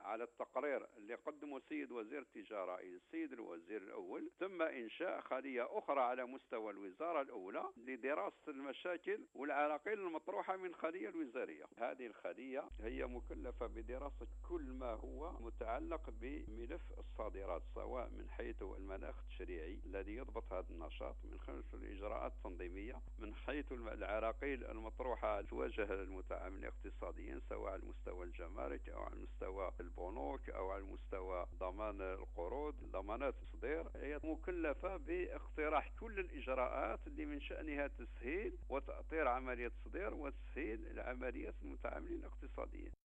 على التقرير اللي قدمه السيد وزير التجارة إلى السيد الوزير الأول، تم إنشاء خلية أخرى على مستوى الوزارة الأولى لدراسة المشاكل والعراقيل المطروحة من الخلية الوزارية. هذه الخلية هي مكلفة بدراسة كل ما هو متعلق بملف الصادرات، سواء من حيث المناخ التشريعي الذي يضبط هذا النشاط، من خلال الإجراءات التنظيمية، من حيث العراقيل المطروحة تواجه المتعاملين اقتصاديا، سواء على مستوى الجمارك أو على مستوى البنوك أو على مستوى ضمان القروض، ضمانات التصدير. هي مكلفة باقتراح كل الإجراءات اللي من شأنها تسهيل وتأطير عملية التصدير وتسهيل العمليات المتعاملين الاقتصاديين.